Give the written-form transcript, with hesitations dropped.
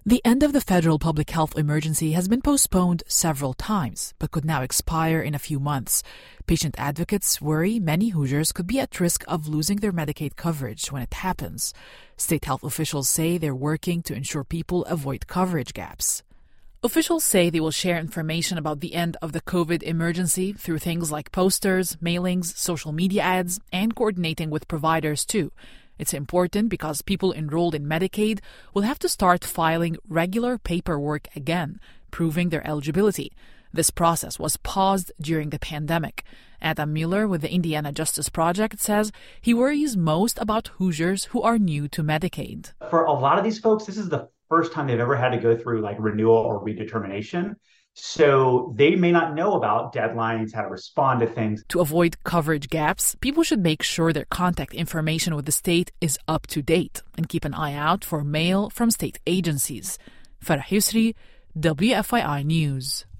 The end of the federal public health emergency has been postponed several times, but could now expire in a few months. Patient advocates worry many Hoosiers could be at risk of losing their Medicaid coverage when it happens. State health officials say they're working to ensure people avoid coverage gaps. Officials say they will share information about the end of the COVID emergency through things like posters, mailings, social media ads, and coordinating with providers too. It's important because people enrolled in Medicaid will have to start filing regular paperwork again, proving their eligibility. This process was paused during the pandemic. Adam Mueller with the Indiana Justice Project says he worries most about Hoosiers who are new to Medicaid. For a lot of these folks, this is the first time they've ever had to go through like renewal or redetermination. So they may not know about deadlines, how to respond to things. To avoid coverage gaps, people should make sure their contact information with the state is up to date and keep an eye out for mail from state agencies. Farah Yusri, WFII News.